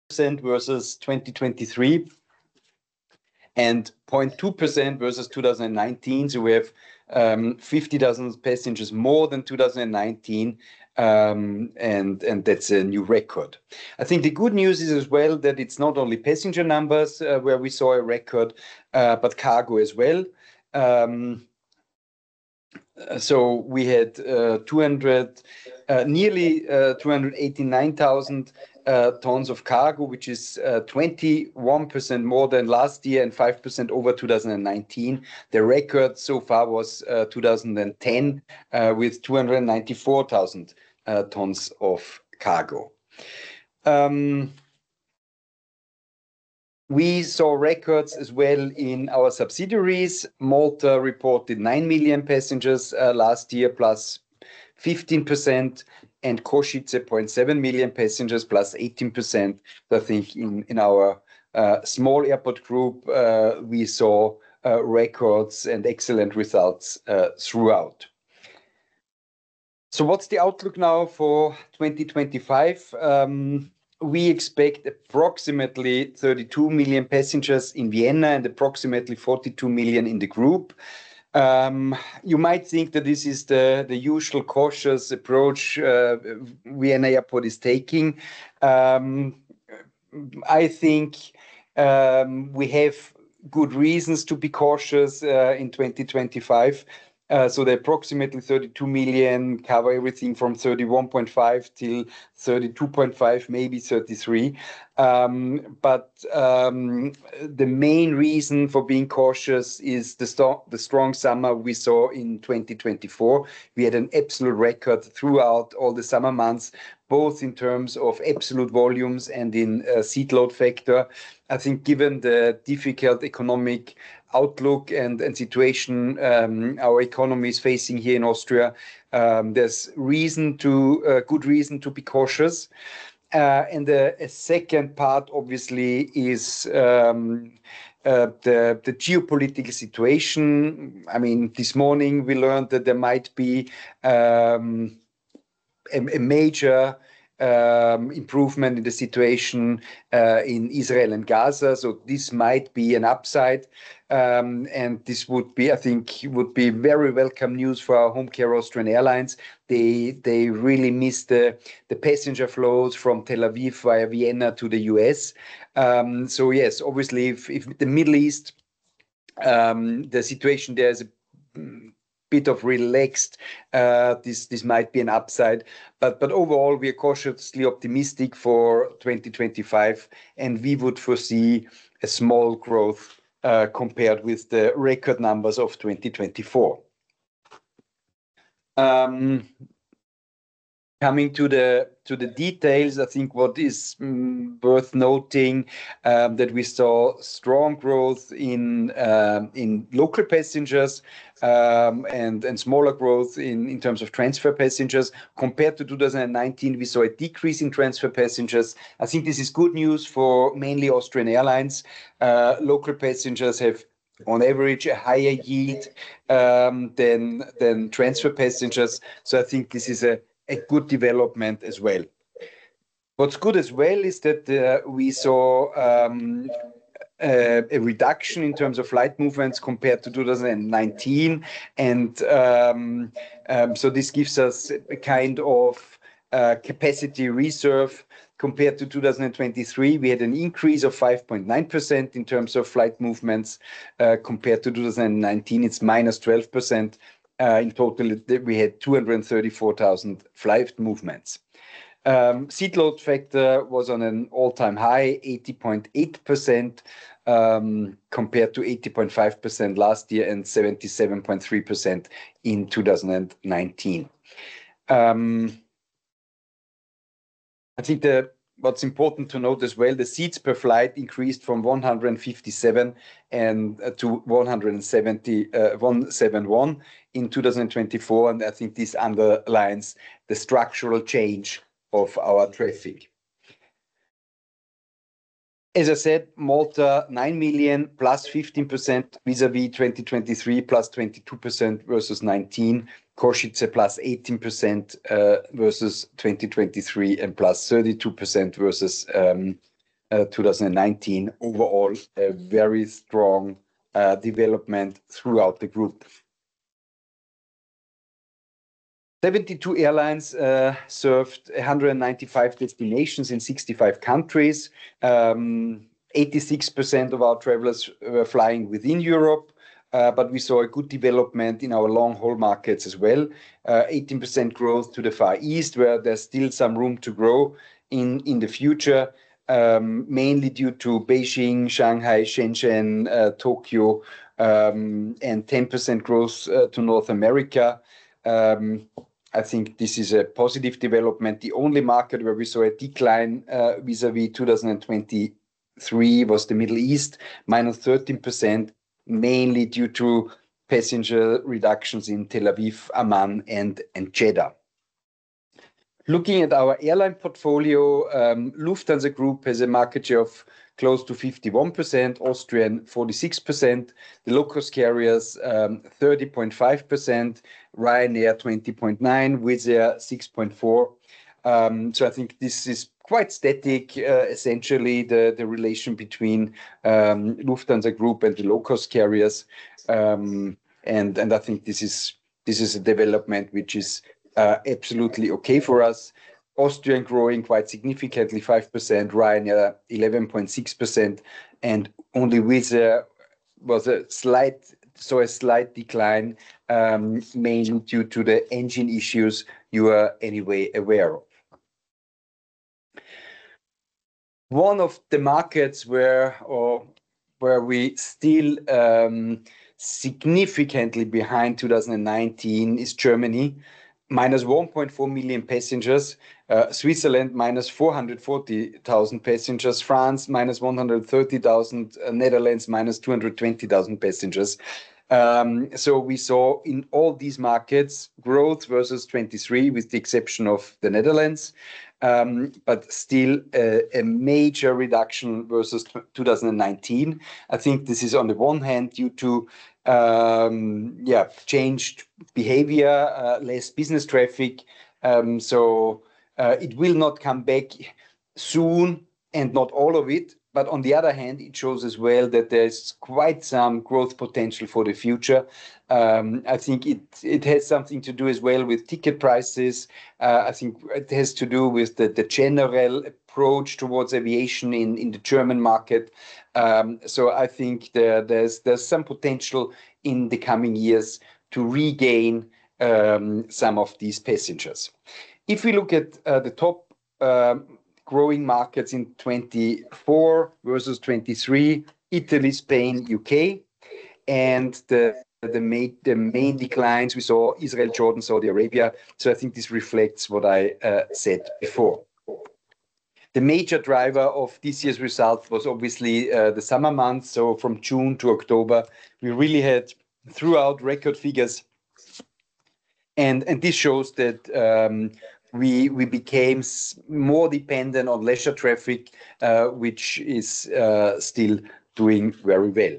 versus 2023 and 0.2% versus 2019. So we have 50,000 passengers more than 2019, and that's a new record. I think the good news is as well that it's not only passenger numbers where we saw a record, but cargo as well. So we had nearly 289,000 tons of cargo, which is 21% more than last year and 5% over 2019. The record so far was 2010 with 294,000 tons of cargo. We saw records as well in our subsidiaries. Malta reported 9 million passengers last year, plus 15%, and Košice 0.7 million passengers, plus 18%. I think in our small airport group, we saw records and excellent results throughout. So what's the outlook now for 2025? We expect approximately 32 million passengers in Vienna and approximately 42 million in the group. You might think that this is the usual cautious approach Vienna Airport is taking. I think we have good reasons to be cautious in 2025. So the approximately 32 million cover everything from 31.5 till 32.5, maybe 33. But the main reason for being cautious is the strong summer we saw in 2024. We had an absolute record throughout all the summer months, both in terms of absolute volumes and in seat load factor. I think given the difficult economic outlook and situation our economy is facing here in Austria, there's good reason to be cautious. And a second part, obviously, is the geopolitical situation. I mean, this morning we learned that there might be a major improvement in the situation in Israel and Gaza. So this might be an upside. And this would be, I think, very welcome news for our home care Austrian Airlines. They really missed the passenger flows from Tel Aviv via Vienna to the US. So yes, obviously, if the Middle East, the situation there is a bit of relaxed, this might be an upside. But overall, we are cautiously optimistic for 2025, and we would foresee a small growth compared with the record numbers of 2024. Coming to the details, I think what is worth noting that we saw strong growth in local passengers and smaller growth in terms of transfer passengers. Compared to 2019, we saw a decrease in transfer passengers. I think this is good news for mainly Austrian Airlines. Local passengers have on average a higher yield than transfer passengers. So I think this is a good development as well. What's good as well is that we saw a reduction in terms of flight movements compared to 2019. And so this gives us a kind of capacity reserve. Compared to 2023, we had an increase of 5.9% in terms of flight movements. Compared to 2019, it's minus 12%. In total, we had 234,000 flight movements. Seat load factor was on an all-time high, 80.8%, compared to 80.5% last year and 77.3% in 2019. I think what's important to note as well, the seats per flight increased from 157 to 171 in 2024. And I think this underlines the structural change of our traffic. As I said, Malta, 9 million, plus 15% vis-à-vis 2023, plus 22% versus 19. Košice, plus 18% versus 2023, and plus 32% versus 2019. Overall, a very strong development throughout the group. 72 airlines served 195 destinations in 65 countries. 86% of our travelers were flying within Europe, but we saw a good development in our long-haul markets as well. 18% growth to the Far East, where there's still some room to grow in the future, mainly due to Beijing, Shanghai, Shenzhen, Tokyo, and 10% growth to North America. I think this is a positive development. The only market where we saw a decline vis-à-vis 2023 was the Middle East, minus 13%, mainly due to passenger reductions in Tel Aviv, Amman, and Jeddah. Looking at our airline portfolio, Lufthansa Group has a market share of close to 51%, Austrian 46%, the low-cost carriers 30.5%, Ryanair 20.9%, Wizz Air 6.4%. So I think this is quite static, essentially, the relation between Lufthansa Group and the low-cost carriers. And I think this is a development which is absolutely okay for us. Austrian growing quite significantly, 5%, Ryanair 11.6%, and only Wizz Air was a slight decline, mainly due to the engine issues you are anyway aware of. One of the markets where we still significantly behind 2019 is Germany, minus 1.4 million passengers, Switzerland minus 440,000 passengers, France minus 130,000, Netherlands minus 220,000 passengers. So we saw in all these markets growth versus 23, with the exception of the Netherlands, but still a major reduction versus 2019. I think this is on the one hand due to changed behavior, less business traffic. So it will not come back soon, and not all of it. But on the other hand, it shows as well that there's quite some growth potential for the future. I think it has something to do as well with ticket prices. I think it has to do with the general approach towards aviation in the German market. So I think there's some potential in the coming years to regain some of these passengers. If we look at the top growing markets in 24 versus 23, Italy, Spain, UK, and the main declines we saw Israel, Jordan, Saudi Arabia. So I think this reflects what I said before. The major driver of this year's result was obviously the summer months. So from June to October, we really had throughout record figures. And this shows that we became more dependent on leisure traffic, which is still doing very well.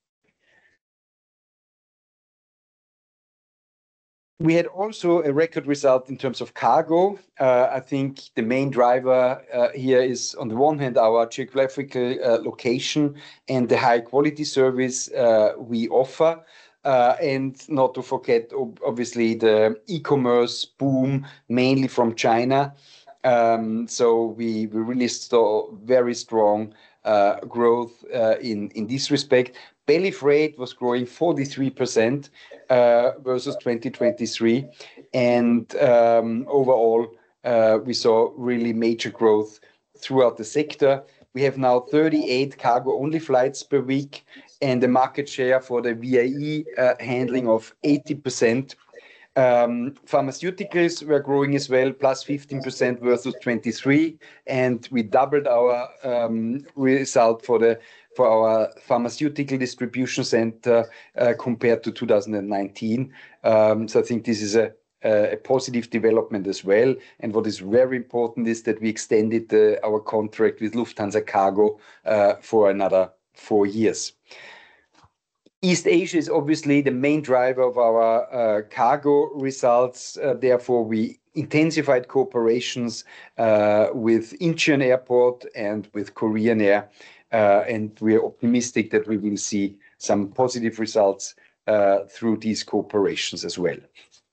We had also a record result in terms of cargo. I think the main driver here is, on the one hand, our geographical location and the high quality service we offer. And not to forget, obviously, the e-commerce boom, mainly from China. So we really saw very strong growth in this respect. Belly freight was growing 43% versus 2023. And overall, we saw really major growth throughout the sector. We have now 38 cargo-only flights per week, and the market share for the VAE handling of 80%. Pharmaceuticals were growing as well, plus 15% versus 23, and we doubled our result for our pharmaceutical distribution center compared to 2019. So I think this is a positive development as well. And what is very important is that we extended our contract with Lufthansa Cargo for another 4 years. East Asia is obviously the main driver of our cargo results. Therefore, we intensified cooperations with Incheon Airport and with Korean Air, and we are optimistic that we will see some positive results through these cooperations as well.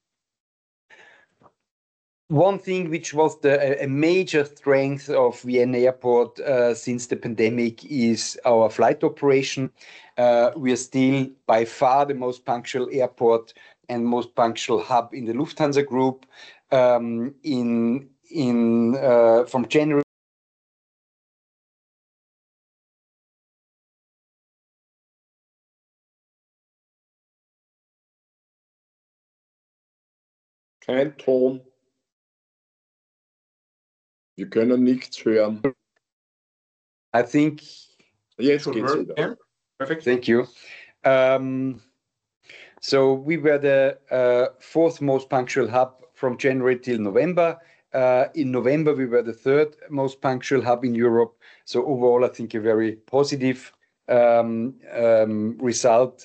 One thing which was a major strength of Vienna Airport since the pandemic is our flight operation. We are still by far the most punctual airport and most punctual hub in the Lufthansa Group. From January. Kein Ton. Wir können nichts hören. I think. Jetzt geht's wieder. Yeah. Perfect. Thank you. So we were the fourth most punctual hub from January till November. In November, we were the third most punctual hub in Europe. So overall, I think a very positive result.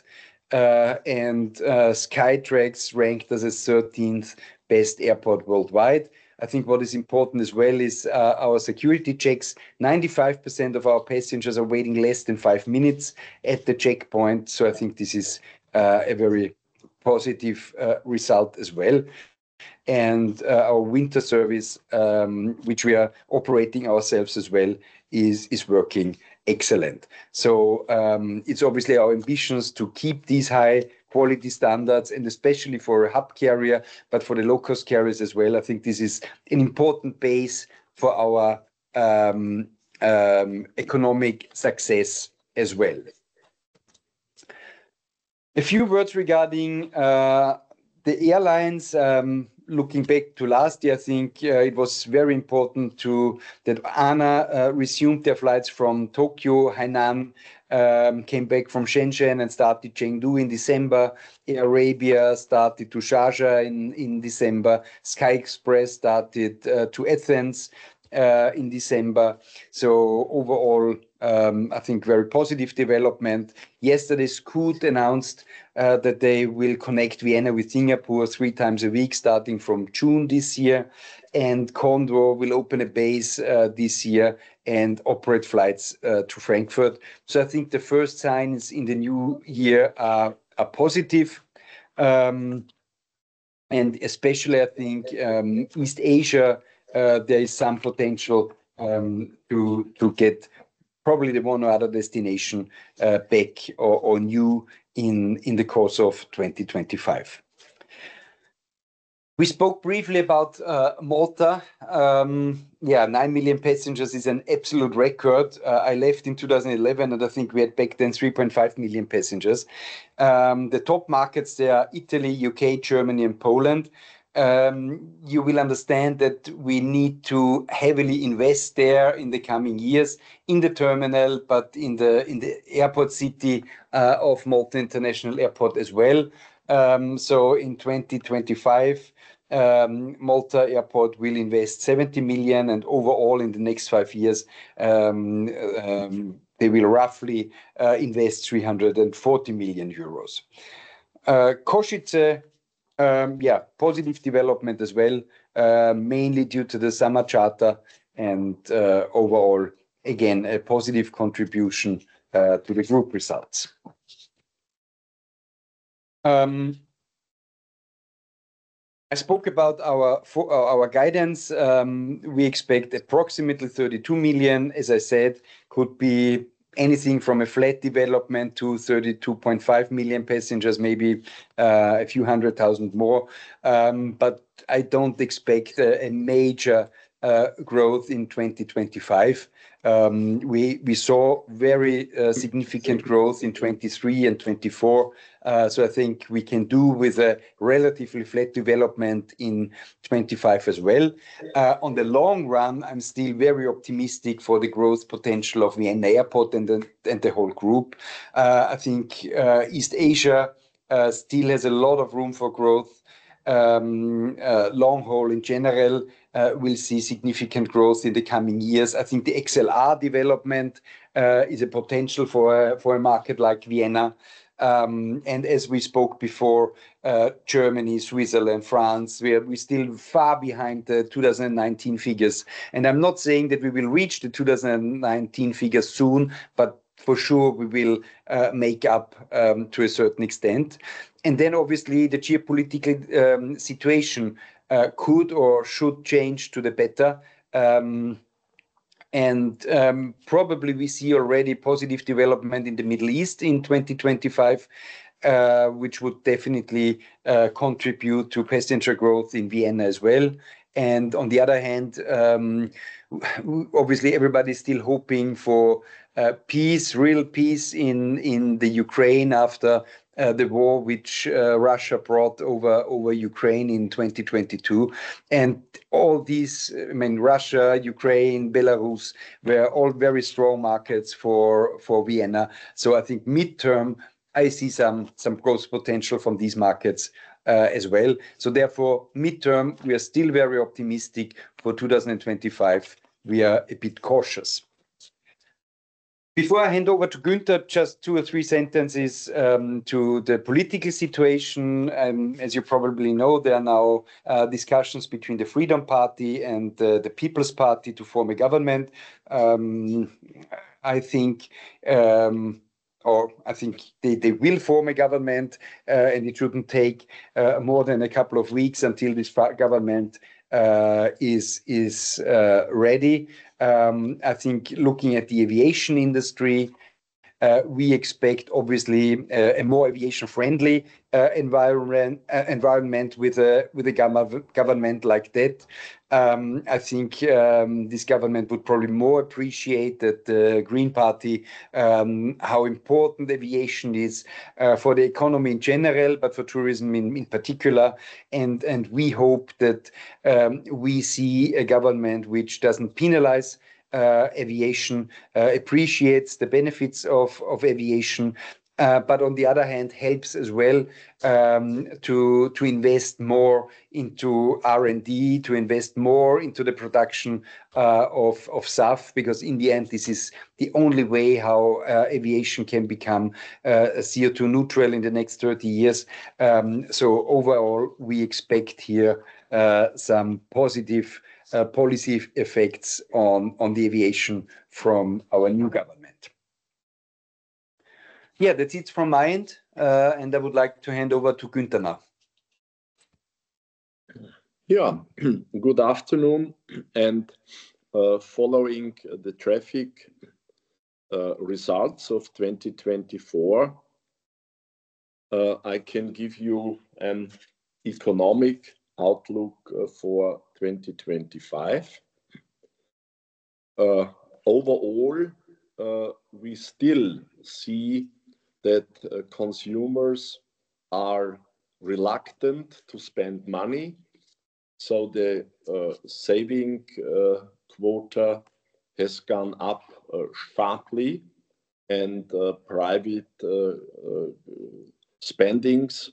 Skytrax ranked as a 13th best airport worldwide. I think what is important as well is our security checks. 95% of our passengers are waiting less than 5 minutes at the checkpoint. So I think this is a very positive result as well. And our winter service, which we are operating ourselves as well, is working excellent. So it's obviously our ambitions to keep these high quality standards, and especially for a hub carrier, but for the low-cost carriers as well. I think this is an important base for our economic success as well. A few words regarding the airlines. Looking back to last year, I think it was very important that ANA resumed their flights from Tokyo, Hainan, came back from Shenzhen and started Chengdu in December. Air Arabia started to Sharjah in December. Sky Express started to Athens in December. So overall, I think very positive development. Yesterday, Scoot announced that they will connect Vienna with Singapore 3 times a week starting from June this year. And Condor will open a base this year and operate flights to Frankfurt. So I think the first signs in the new year are positive. And especially, I think, East Asia, there is some potential to get probably the one or other destination back or new in the course of 2025. We spoke briefly about Malta. 9 million passengers is an absolute record. I left in 2011, and I think we had back then 3.5 million passengers. The top markets there are Italy, UK, Germany, and Poland. You will understand that we need to heavily invest there in the coming years in the terminal, but in the airport city of Malta International Airport as well. So in 2025, Malta Airport will invest 70 million, and overall in the next 5 years, they will roughly invest 340 million euros. Košice, positive development as well, mainly due to the summer charter, and overall, again, a positive contribution to the group results. I spoke about our guidance. We expect approximately 32 million, as I said, could be anything from a flat development to 32.5 million passengers, maybe a few 100,000 more. But I don't expect a major growth in 2025. We saw very significant growth in 23 and 24. So I think we can do with a relatively flat development in 25 as well. On the long run, I'm still very optimistic for the growth potential of Vienna Airport and the whole group. I think East Asia still has a lot of room for growth. Long haul in general will see significant growth in the coming years. I think the XLR development is a potential for a market like Vienna. And as we spoke before, Germany, Switzerland, France, we're still far behind the 2019 figures. And I'm not saying that we will reach the 2019 figures soon, but for sure we will make up to a certain extent. And then obviously the geopolitical situation could or should change to the better. Probably we see already positive development in the Middle East in 2025, which would definitely contribute to passenger growth in Vienna as well. And on the other hand, obviously everybody's still hoping for peace, real peace in the Ukraine after the war which Russia brought over Ukraine in 2022. And all these, I mean, Russia, Ukraine, Belarus, were all very strong markets for Vienna. So I think midterm, I see some growth potential from these markets as well. So therefore, midterm, we are still very optimistic. For 2025, we are a bit cautious. Before I hand over to Günther, just 2 or 3 sentences to the political situation. As you probably know, there are now discussions between the Freedom Party and the People's Party to form a government. I think they will form a government, and it shouldn't take more than a couple of weeks until this government is ready. I think looking at the aviation industry, we expect obviously a more aviation-friendly environment with a government like that. I think this government would probably more appreciate that the Green Party, how important aviation is for the economy in general, but for tourism in particular. And we hope that we see a government which doesn't penalize aviation, appreciates the benefits of aviation, but on the other hand helps as well to invest more into R&D, to invest more into the production of SAF, because in the end this is the only way how aviation can become CO2 neutral in the next 30 years. So overall, we expect here some positive policy effects on the aviation from our new government. Yeah, that's it from my end, and I would like to hand over to Günther now. Yeah, good afternoon. And following the traffic results of 2024, I can give you an economic outlook for 2025. Overall, we still see that consumers are reluctant to spend money. So the saving quota has gone up sharply, and private spendings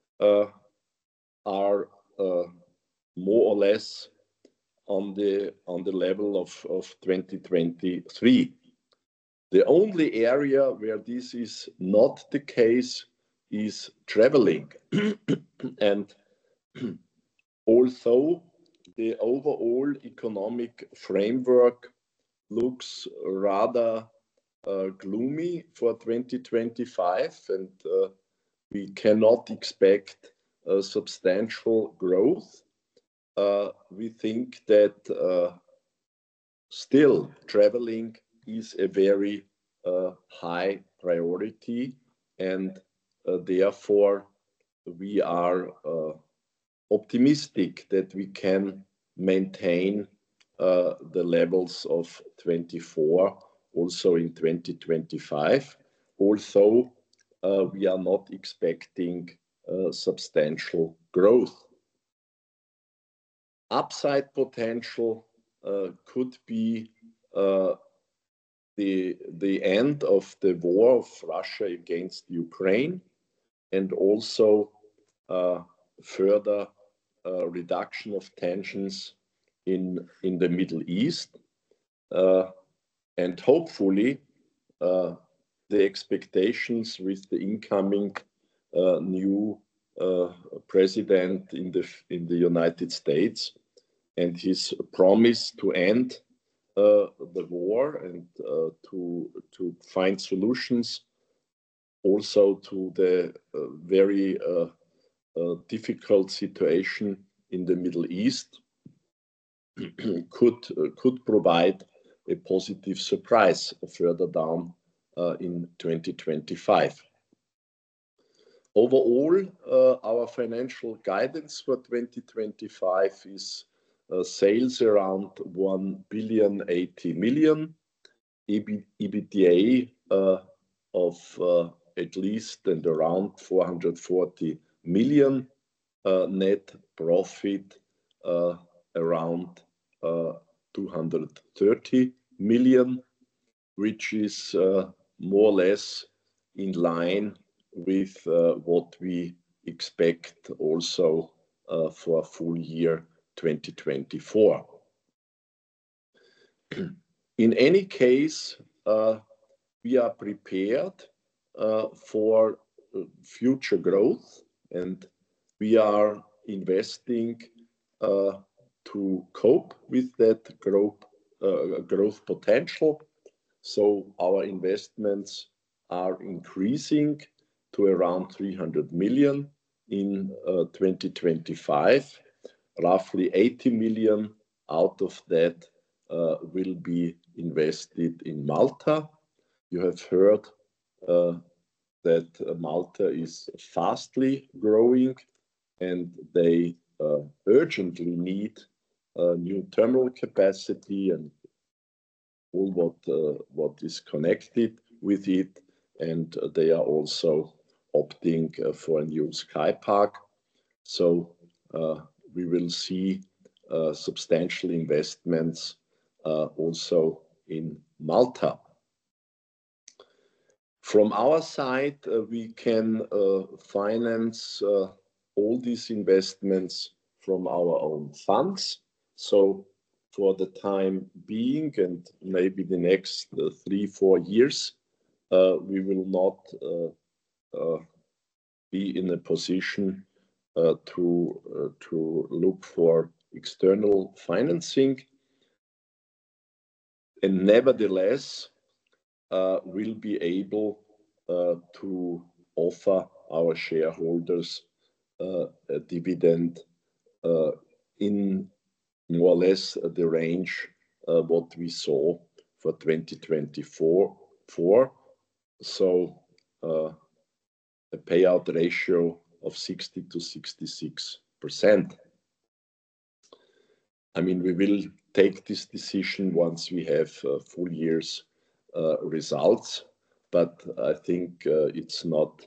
are more or less on the level of 2023. The only area where this is not the case is traveling. And although the overall economic framework looks rather gloomy for 2025, and we cannot expect substantial growth, we think that still traveling is a very high priority, and therefore we are optimistic that we can maintain the levels of 24 also in 2025, although we are not expecting substantial growth. Upside potential could be the end of the war of Russia against Ukraine, and also further reduction of tensions in the Middle East, and hopefully the expectations with the incoming new president in the United States and his promise to end the war and to find solutions also to the very difficult situation in the Middle East could provide a positive surprise further down in 2025. Overall, our financial guidance for 2025 is sales around 1,080 million, EBITDA of at least and around 440 million, net profit around 230 million, which is more or less in line with what we expect also for full year 2024. In any case, we are prepared for future growth, and we are investing to cope with that growth potential. So our investments are increasing to around 300 million in 2025. Roughly 80 million out of that will be invested in Malta. You have heard that Malta is fastly growing, and they urgently need new terminal capacity and all what is connected with it. And they are also opting for a new Sky Park. So we will see substantial investments also in Malta. From our side, we can finance all these investments from our own funds. So for the time being, and maybe the next 3-4 years, we will not be in a position to look for external financing. And nevertheless, we'll be able to offer our shareholders a dividend in more or less the range what we saw for 2024. So a payout ratio of 60 to 66%. I mean, we will take this decision once we have full year's results, but I think it's not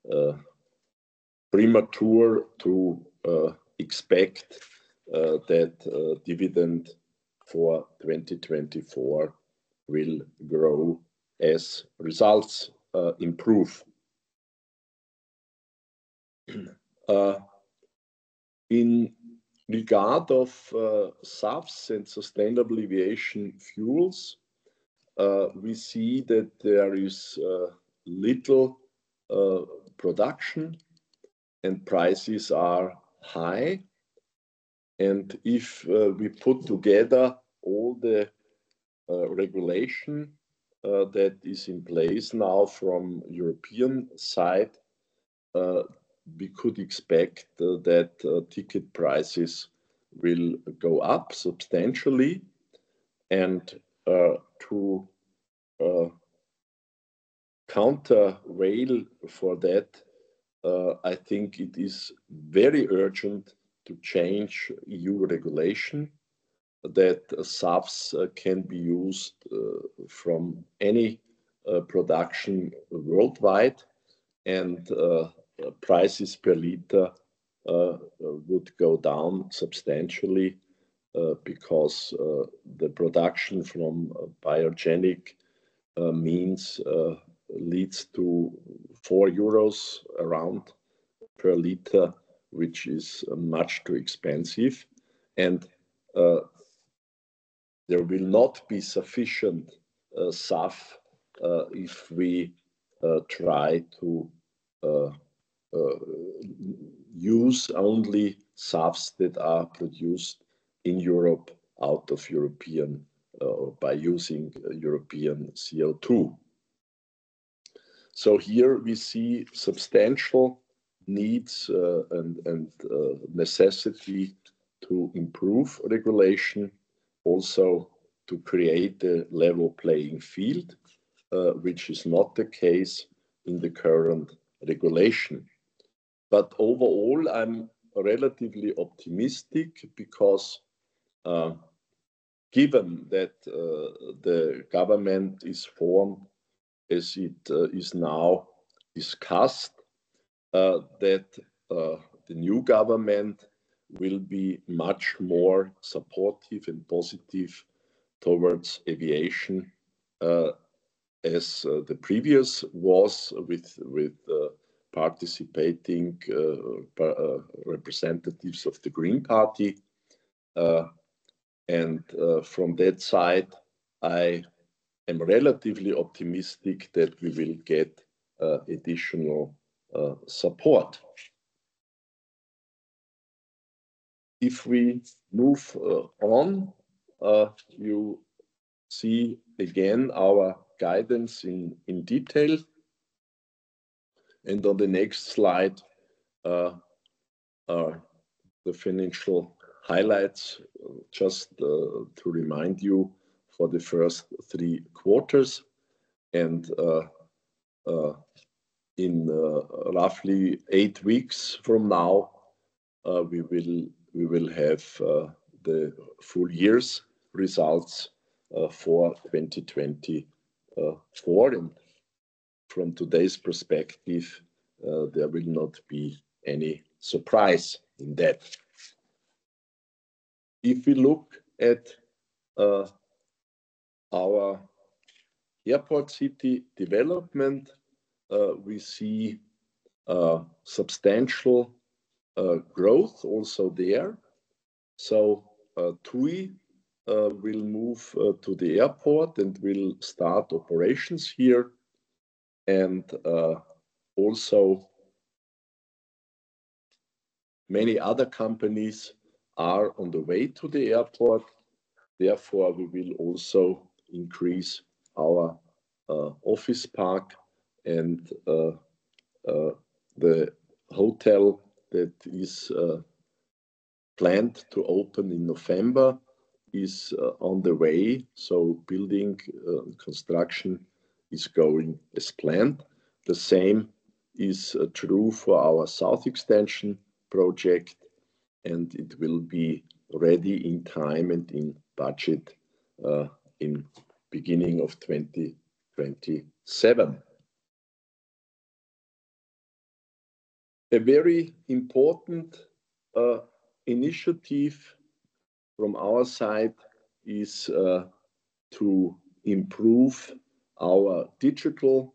premature to expect that dividend for 2024 will grow as results improve. In regard of SAFs and sustainable aviation fuels, we see that there is little production and prices are high. And if we put together all the regulation that is in place now from European side, we could expect that ticket prices will go up substantially. And to countervail for that, I think it is very urgent to change EU regulation that SAFs can be used from any production worldwide, and prices per liter would go down substantially because the production from biogenic means leads to 4 euros around per liter, which is much too expensive. And there will not be sufficient SAF if we try to use only SAFs that are produced in Europe out of European by using European CO2. So here we see substantial needs and necessity to improve regulation, also to create a level playing field, which is not the case in the current regulation. But overall, I'm relatively optimistic because given that the government is formed as it is now discussed, that the new government will be much more supportive and positive towards aviation as the previous was with participating representatives of the Green Party. And from that side, I am relatively optimistic that we will get additional support. If we move on, you see again our guidance in detail. And on the next slide are the financial highlights, just to remind you for the first 3 quarters. And in roughly 8 weeks from now, we will have the full year's results for 2024. And from today's perspective, there will not be any surprise in that. If we look at our airport city development, we see substantial growth also there. So TUI will move to the airport and will start operations here. And also many other companies are on the way to the airport. Therefore, we will also increase our office park, and the hotel that is planned to open in November is on the way. So building construction is going as planned. The same is true for our South Extension project, and it will be ready in time and in budget in beginning of 2027. A very important initiative from our side is to improve our digital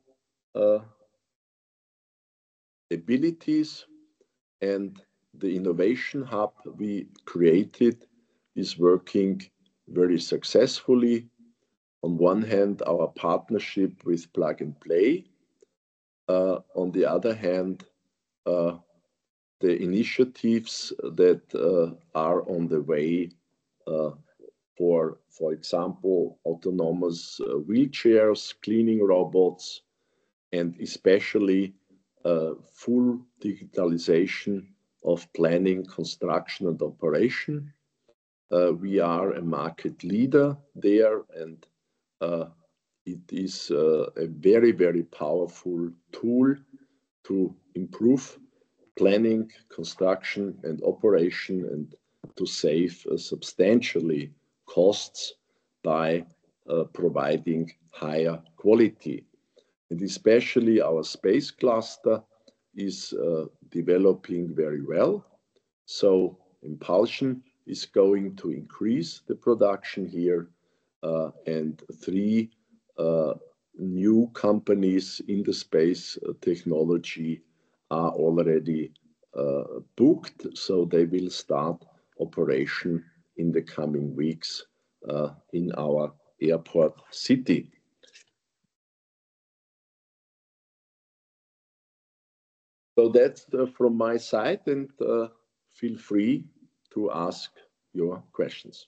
abilities, and the innovation hub we created is working very successfully. On one hand, our partnership with Plug and Play. On the other hand, the initiatives that are on the way for example, autonomous wheelchairs, cleaning robots, and especially full digitalization of planning, construction, and operation. We are a market leader there, and it is a very, very powerful tool to improve planning, construction, and operation, and to save substantially costs by providing higher quality. And especially our space cluster is developing very well. So Impulsion is going to increase the production here, and 3 new companies in the space technology are already booked, so they will start operation in the coming weeks in our airport city. So that's from my side, and feel free to ask your questions.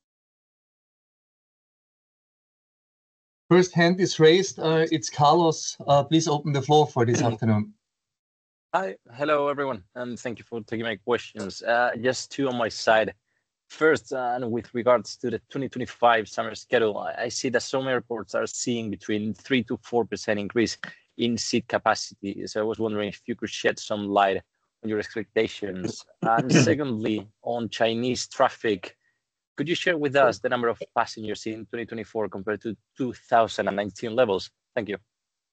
First hand is raised. It's Carlos. Please open the floor for this afternoon. Hi, hello everyone, and thank you for taking my questions. Just two on my side. First, and with regards to the 2025 summer schedule, I see that some airports are seeing between 3 to 4% increase in seat capacity. So I was wondering if you could shed some light on your expectations. And secondly, on Chinese traffic, could you share with us the number of passengers in 2024 compared to 2019 levels? Thank you.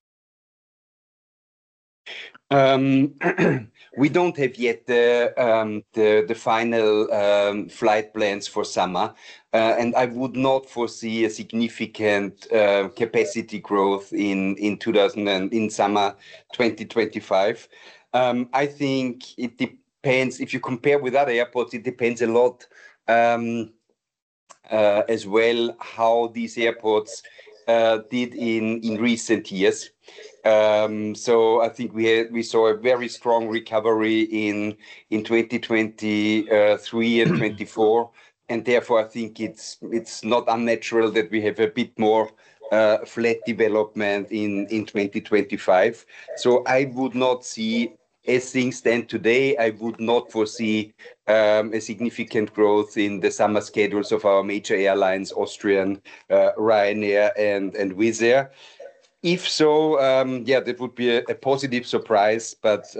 We don't have yet the final flight plans for summer, and I would not foresee a significant capacity growth in summer 2025. I think it depends. If you compare with other airports, it depends a lot as well how these airports did in recent years. So I think we saw a very strong recovery in 2023 and 24, and therefore I think it's not unnatural that we have a bit more flat development in 2025. So I would not see, as things stand today, I would not foresee a significant growth in the summer schedules of our major airlines, Austrian, Ryanair, and Wizz Air. If so, yeah, that would be a positive surprise, but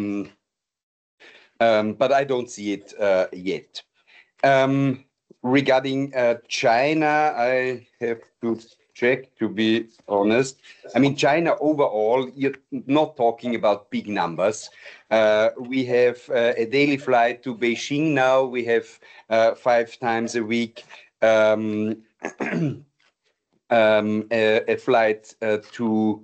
I don't see it yet. Regarding China, I have to check, to be honest. I mean, China overall, you're not talking about big numbers. We have a daily flight to Beijing now. We have 5 times a week a flight to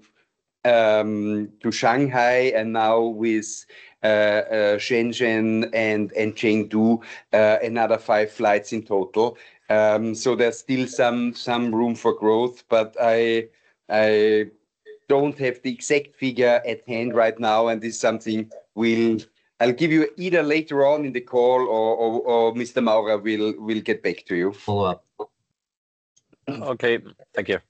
Shanghai, and now with Shenzhen and Chengdu, another 5 flights in total. So there's still some room for growth, but I don't have the exact figure at hand right now, and this is something I'll give you either later on in the call, or Mr. Maurer will get back to you. Follow up. Okay, thank you.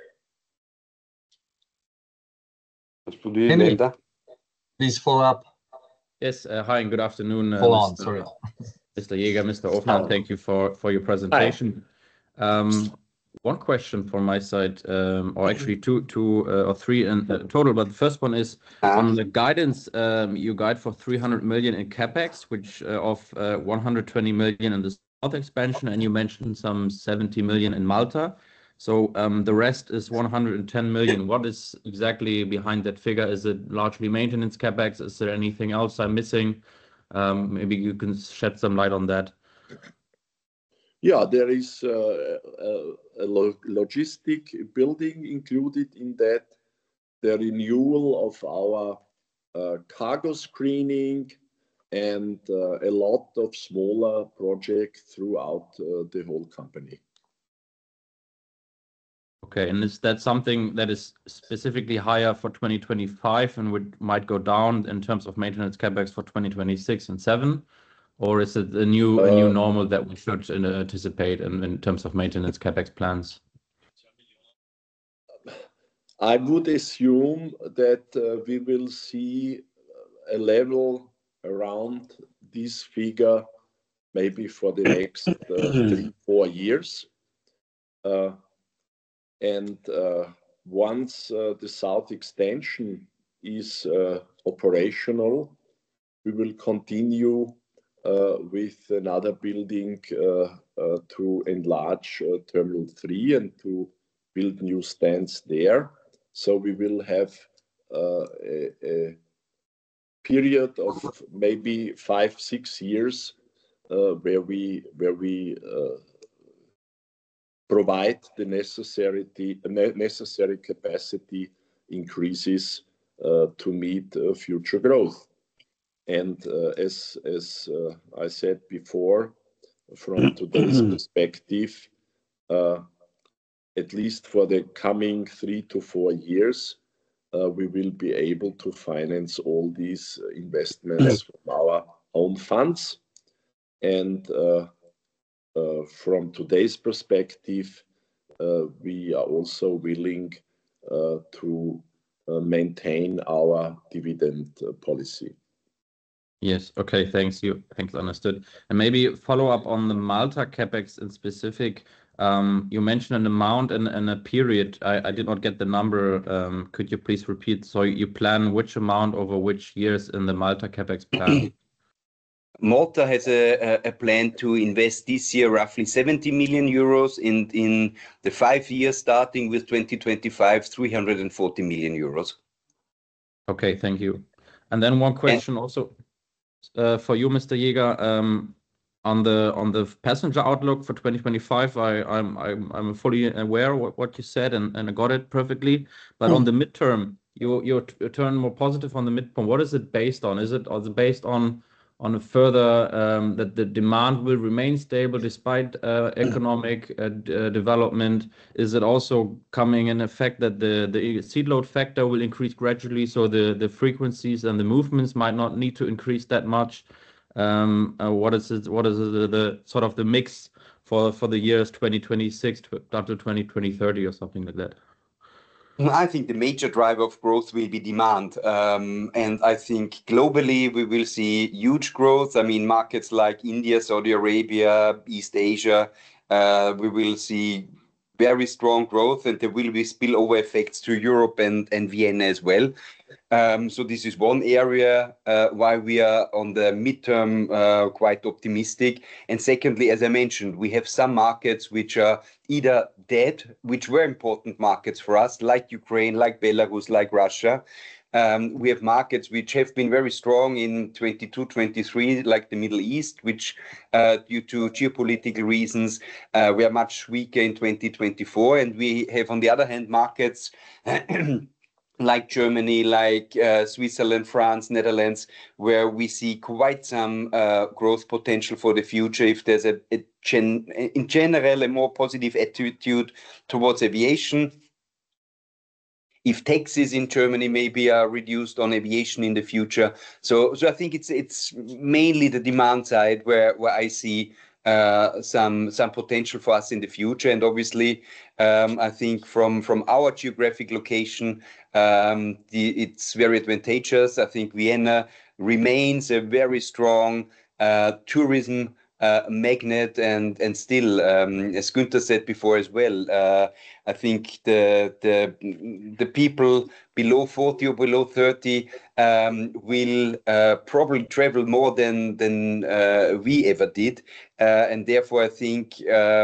Henry, please follow up. Yes, hi and good afternoon. Follow on, sorry. Mr. Jäger, Mr. Ofner, thank you for your presentation. One question from my side, or actually two or three in total, but the first one is on the guidance. You guide for 300 million in capex, which of 120 million in the south expansion, and you mentioned some 70 million in Malta. So the rest is 110 million. What is exactly behind that figure? Is it largely maintenance capex? Is there anything else I'm missing? Maybe you can shed some light on that. Yeah, there is a logistic building included in that, the renewal of our cargo screening, and a lot of smaller projects throughout the whole company. Okay, and is that something that is specifically higher for 2025 and might go down in terms of maintenance capex for 2026 and 7? Or is it a new normal that we should anticipate in terms of maintenance capex plans? I would assume that we will see a level around this figure maybe for the next 3-4 years. And once the south extension is operational, we will continue with another building to enlarge Terminal 3 and to build new stands there. So we will have a period of maybe 5-6 years where we provide the necessary capacity increases to meet future growth. And as I said before, from today's perspective, at least for the coming 3 to 4 years, we will be able to finance all these investments from our own funds. And from today's perspective, we are also willing to maintain our dividend policy. Yes. Okay. Thanks. Thanks. Understood. And maybe follow up on the Malta CapEx in specific. You mentioned an amount and a period. I did not get the number. Could you please repeat? So you plan which amount over which years in the Malta CapEx plan? Malta has a plan to invest this year roughly 70 million euros in the 5 years starting with 2025, 340 million euros. Okay, thank you. And then one question also for you, Mr. Jäger, on the passenger outlook for 2025. I'm fully aware of what you said and I got it perfectly. But on the midterm, you turn more positive on the midterm. What is it based on? Is it based on a further that the demand will remain stable despite economic development? Is it also coming in effect that the seat load factor will increase gradually, so the frequencies and the movements might not need to increase that much? What is the sort of the mix for the years 2026 up to 2030 or something like that? I think the major driver of growth will be demand. And I think globally we will see huge growth. I mean, markets like India, Saudi Arabia, East Asia, we will see very strong growth, and there will be spillover effects to Europe and Vienna as well. So this is one area why we are on the midterm quite optimistic. And secondly, as I mentioned, we have some markets which are either dead, which were important markets for us, like Ukraine, like Belarus, like Russia. We have markets which have been very strong in 22, 23, like the Middle East, which due to geopolitical reasons, we are much weaker in 2024. And we have, on the other hand, markets like Germany, like Switzerland, France, Netherlands, where we see quite some growth potential for the future if there's in general a more positive attitude towards aviation. If taxes in Germany maybe are reduced on aviation in the future. So I think it's mainly the demand side where I see some potential for us in the future. And obviously, I think from our geographic location, it's very advantageous. I think Vienna remains a very strong tourism magnet, and still, as Günther said before as well, I think the people below 40 or below 30 will probably travel more than we ever did, and therefore I think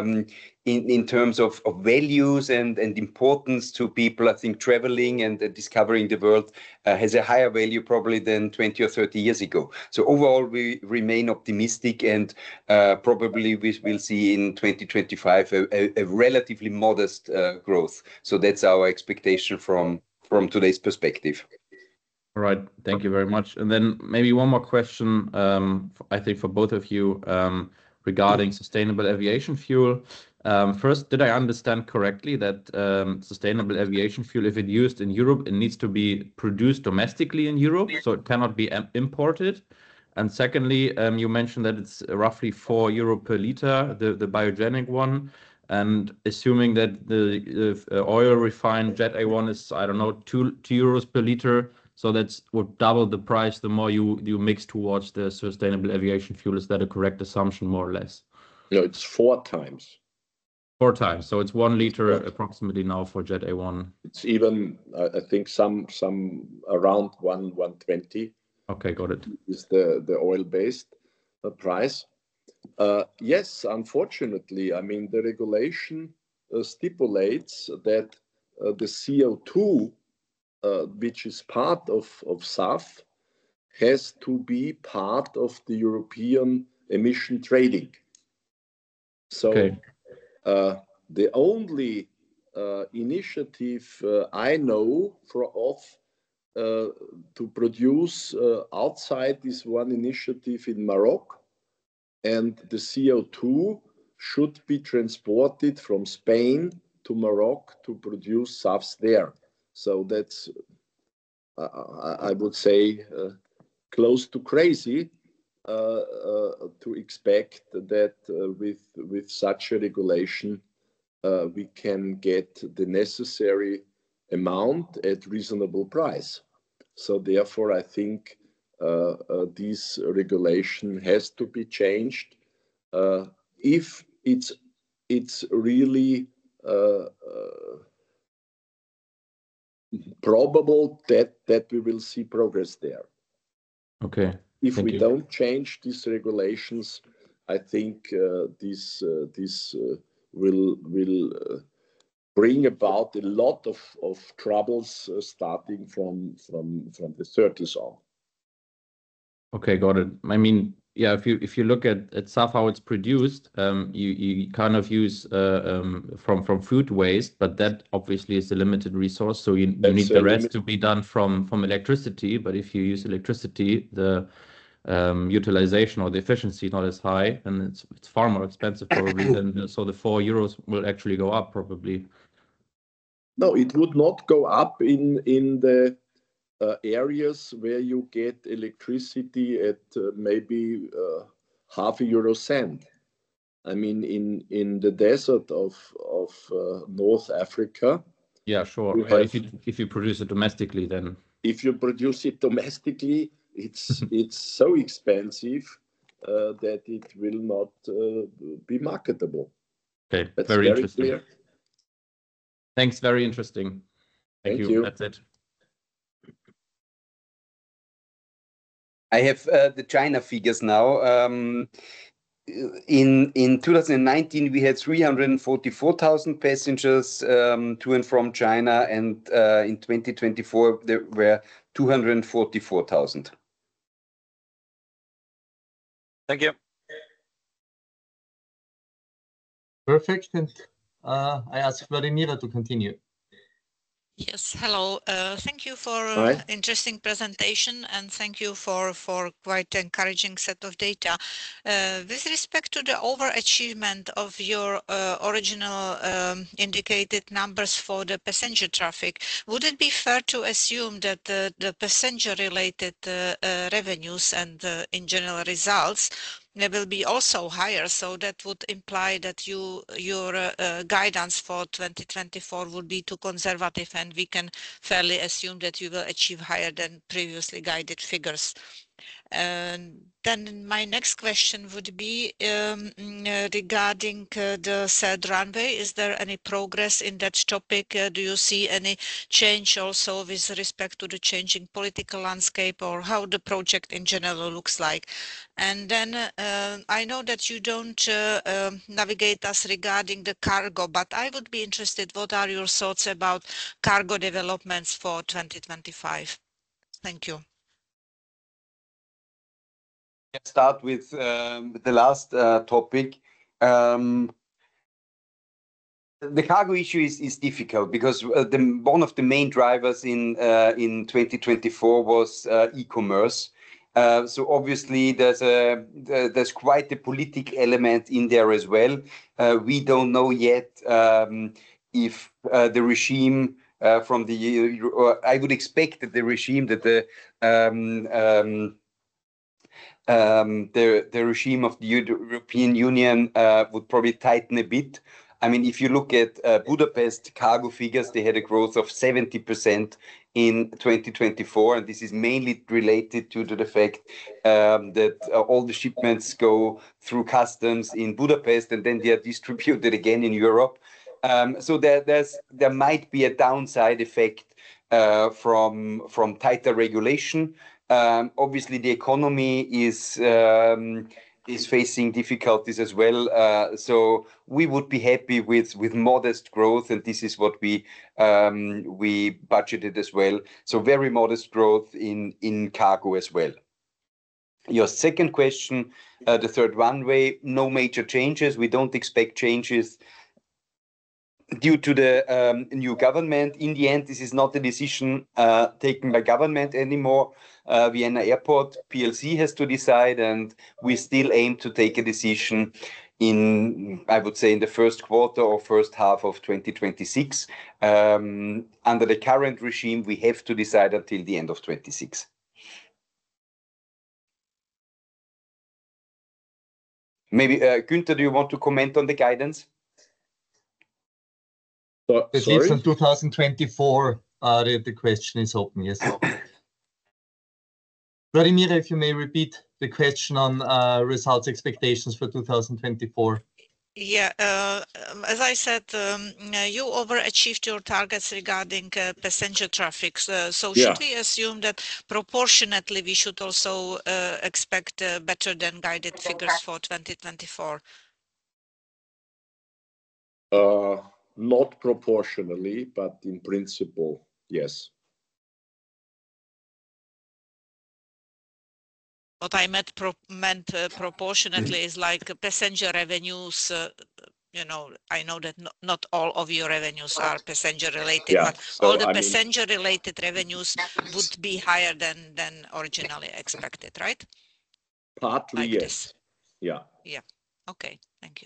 in terms of values and importance to people, I think traveling and discovering the world has a higher value probably than 20 or 30 years ago. So overall, we remain optimistic, and probably we will see in 2025 a relatively modest growth. So that's our expectation from today's perspective. All right. Thank you very much. And then maybe one more question, I think for both of you, regarding sustainable aviation fuel. First, did I understand correctly that sustainable aviation fuel, if it's used in Europe, it needs to be produced domestically in Europe, so it cannot be imported? And secondly, you mentioned that it's roughly €4 per liter, the biogenic one. And assuming that the oil refined Jet A1 is, I don't know, €2 per liter, so that would double the price the more you mix towards the sustainable aviation fuel. Is that a correct assumption, more or less? No, it's 4 times. 4 times. So it's 1 liter approximately now for Jet A1. It's even, I think, some around 120. Okay, got it. Is the oil-based price. Yes, unfortunately, I mean, the regulation stipulates that the CO2, which is part of SAF, has to be part of the European emission trading. So Okay. The only initiative I know to produce outside is one initiative in Morocco, and the CO2 should be transported from Spain to Morocco to produce SAFs there. So that's I would say, close to crazy to expect that with such a regulation we can get the necessary amount at reasonable price. So therefore, I think this regulation has to be changed if it's really probable that we will see progress there. Okay. If Thank we you. don't change these regulations, I think this will bring about a lot of troubles starting from the 30s on. Okay, got it. I mean, yeah, if you look at SAF how it's produced, you kind of use from food waste, but that obviously is a limited resource. So you need the rest to be done from electricity. But if you use electricity, the utilization or the efficiency not as high, and it's far more expensive probably. Then so the €4 will actually go up probably. No, it would not go up in the areas where you get electricity at maybe half a euro cent. I mean, in the desert of North Africa. Yeah, sure. But if you produce it domestically, then if you produce it domestically, it's so expensive that it will not be marketable. Okay, that's very interesting. Clear. Thanks, very interesting. Thank you. That's it. I have the China figures now. In 2019, we had 344,000 passengers to and from China, and in 2024, there were 244,000. Thank you. Perfect. And I ask Vladimira to continue. Yes, hello. Thank you for interesting presentation, and thank you for quite encouraging set of data. With respect to the overachievement of your original indicated numbers for the passenger traffic, would it be fair to assume that the passenger-related revenues and in general results will be also higher, so that would imply that your guidance for 2024 would be too conservative, and we can fairly assume that you will achieve higher than previously guided figures. Then my next question would be regarding the third runway. Is there any progress in that topic? Do you see any change also with respect to the changing political landscape, or how the project in general looks like? And then I know that you don't navigate us regarding the cargo, but I would be interested, what are your thoughts about cargo developments for 2025? Thank you. Let's start with the last topic. The cargo issue is difficult because one of the main drivers in 2024 was e-commerce. So obviously there's quite a political element in there as well. We don't know yet if the regime from the I would expect that the regime that the regime of the European Union would probably tighten a bit. I mean, if you look at Budapest cargo figures, they had a growth of 70% in 2024, and this is mainly related to the fact that all the shipments go through customs in Budapest, and then they are distributed again in Europe. So there might be a downside effect from tighter regulation. Obviously, the economy is facing difficulties as well. So we would be happy with modest growth, and this is what we budgeted as well. So very modest growth in cargo as well. Your second question, the third runway, no major changes. We don't expect changes due to the new government. In the end, this is not a decision taken by government anymore. Vienna Airport PLC has to decide, and we still aim to take a decision I would say, in the first quarter or first half of 2026. Under the current regime, we have to decide until the end of 2026. Maybe, Günther, do you want to comment on the guidance? At least in 2024, the question is open, yes. Vladimir, if you may repeat the question on results expectations for 2024. Yeah, as I said, you overachieved your targets regarding passenger traffic. So should we assume that proportionately we should also expect better than guided figures for 2024? Not proportionally, but in principle, yes. What I meant proportionately is like passenger revenues. You know, I know that not all of your revenues are passenger related, but so, all the passenger related revenues would be higher than originally expected, right? Partly, like yes. This. Yeah. Yeah. Okay. Thank you.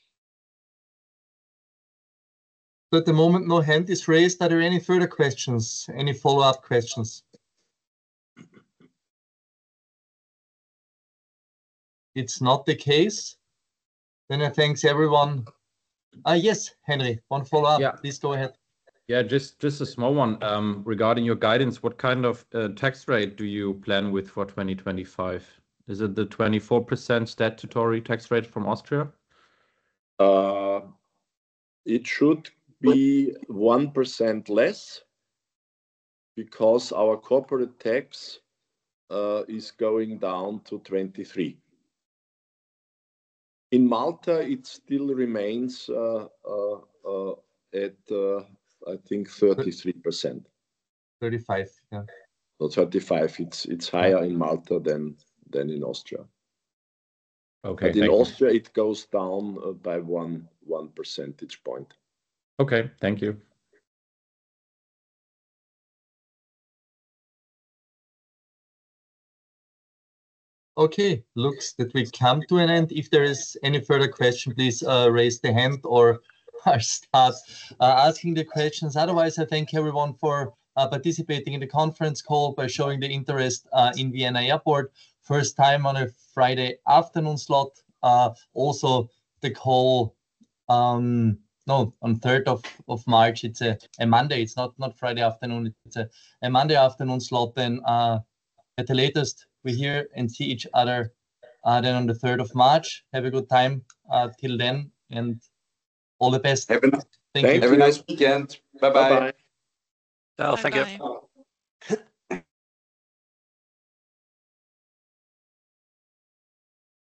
So at the moment, no hand is raised. Are there any further questions? Any follow-up questions? It's not the case. Then I thanks everyone. Yes, Henry, one follow-up. Yeah. Please go ahead. Yeah, just a small one. Regarding your guidance, what kind of tax rate do you plan with for 2025? Is it the 24% statutory tax rate from Austria? It should be 1% less because our corporate tax is going down to 23%. In Malta, it still remains at, I think, 33%. 35, yeah. So 35, it's higher in Malta than in Austria. Okay. But in Austria, it goes down by one percentage point. Okay, thank you. Okay, looks that we come to an end. If there is any further question, please raise the hand or start asking the questions. Otherwise, I thank everyone for participating in the conference call by showing the interest in Vienna Airport. First time on a Friday afternoon slot. Also the call, on 3rd of March, it's a Monday. It's not Friday afternoon. It's a Monday afternoon slot. Then at the latest, we hear and see each other then on the 3rd of March. Have a good time till then, and all the best. Have a nice weekend. Bye-bye. Thank you.